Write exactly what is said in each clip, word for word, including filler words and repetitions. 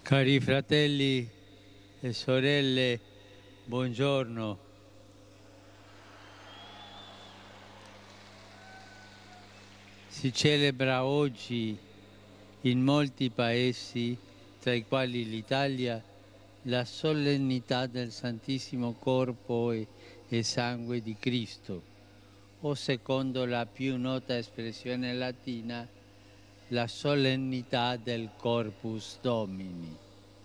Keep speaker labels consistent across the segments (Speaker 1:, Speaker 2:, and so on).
Speaker 1: Cari fratelli e sorelle, buongiorno. Si celebra oggi in molti paesi, tra i quali l'Italia, la solennità del Santissimo Corpo e, e Sangue di Cristo, o secondo la più nota espressione latina, la solennità del Corpus Domini.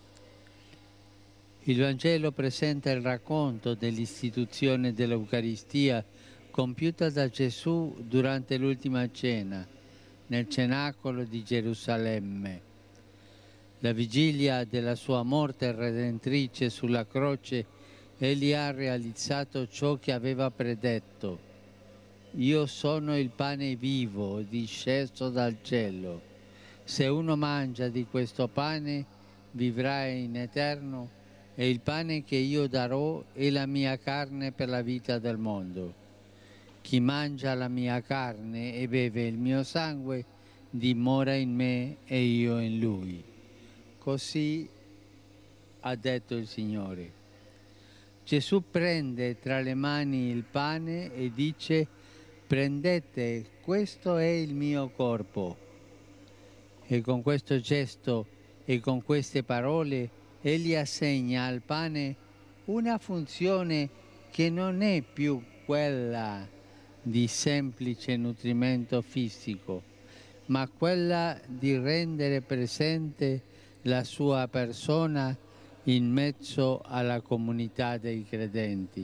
Speaker 1: Il Vangelo presenta il racconto dell'istituzione dell'Eucaristia compiuta da Gesù durante l'ultima cena nel cenacolo di Gerusalemme. La vigilia della sua morte redentrice sulla croce, egli ha realizzato ciò che aveva predetto. Io sono il pane vivo disceso dal cielo. Se uno mangia di questo pane, vivrà in eterno, e il pane che io darò è la mia carne per la vita del mondo. Chi mangia la mia carne e beve il mio sangue dimora in me e io in lui. Così ha detto il Signore. Gesù prende tra le mani il pane e dice: prendete, questo è il mio corpo. E con questo gesto e con queste parole egli assegna al pane una funzione che non è più quella di semplice nutrimento fisico, ma quella di rendere presente la sua persona in mezzo alla comunità dei credenti.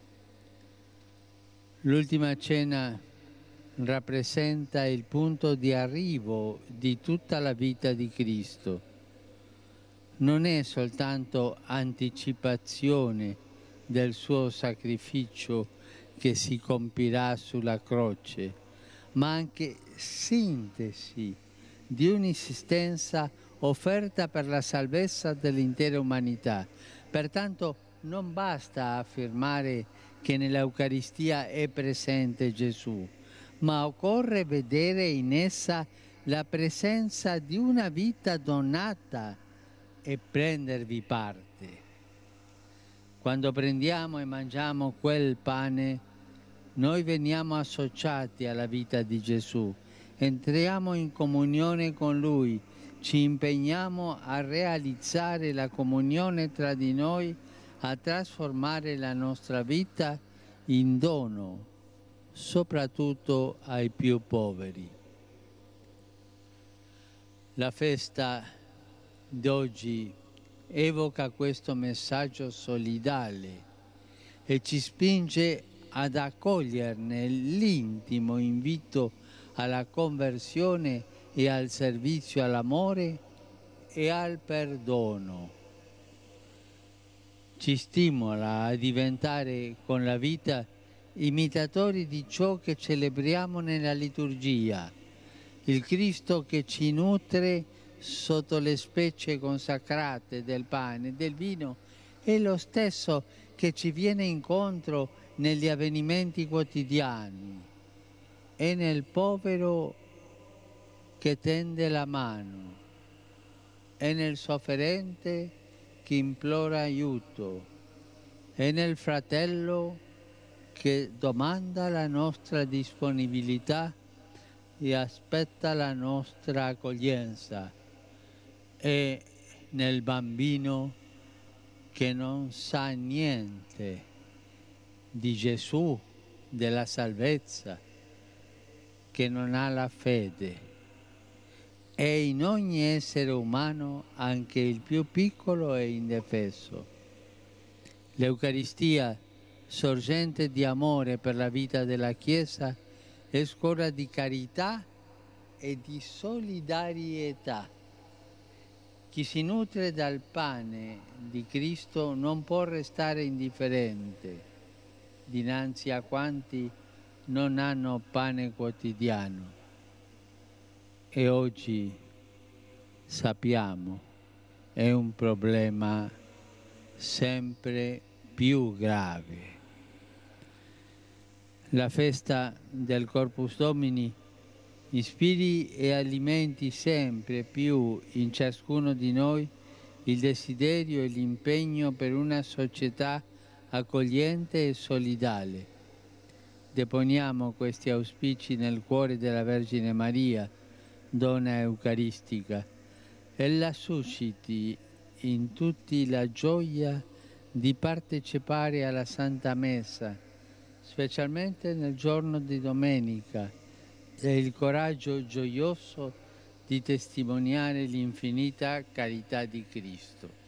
Speaker 1: L'ultima cena rappresenta il punto di arrivo di tutta la vita di Cristo. Non è soltanto anticipazione del suo sacrificio che si compirà sulla croce, ma anche sintesi di un'esistenza offerta per la salvezza dell'intera umanità. Pertanto non basta affermare che nell'Eucaristia è presente Gesù, ma occorre vedere in essa la presenza di una vita donata e prendervi parte. Quando prendiamo e mangiamo quel pane, noi veniamo associati alla vita di Gesù, entriamo in comunione con Lui, ci impegniamo a realizzare la comunione tra di noi, a trasformare la nostra vita in dono, soprattutto ai più poveri. La festa d'oggi evoca questo messaggio solidale e ci spinge ad accoglierne l'intimo invito alla conversione e al servizio all'amore e al perdono. Ci stimola a diventare con la vita imitatori di ciò che celebriamo nella liturgia, il Cristo che ci nutre sotto le specie consacrate del pane e del vino è lo stesso che ci viene incontro negli avvenimenti quotidiani e nel povero che tende la mano e nel sofferente che implora aiuto e nel fratello che domanda la nostra disponibilità e aspetta la nostra accoglienza, e nel bambino che non sa niente di Gesù, della salvezza, che non ha la fede. E in ogni essere umano, anche il più piccolo e indefeso. L'Eucaristia, sorgente di amore per la vita della Chiesa, è scuola di carità e di solidarietà. Chi si nutre dal pane di Cristo non può restare indifferente dinanzi a quanti non hanno pane quotidiano. E oggi sappiamo è un problema sempre più grave. La festa del Corpus Domini ispiri e alimenti sempre più in ciascuno di noi il desiderio e l'impegno per una società accogliente e solidale. Deponiamo questi auspici nel cuore della Vergine Maria, Donna Eucaristica. Ella susciti in tutti la gioia di partecipare alla Santa Messa, specialmente nel giorno di domenica, e il coraggio gioioso di testimoniare l'infinita carità di Cristo.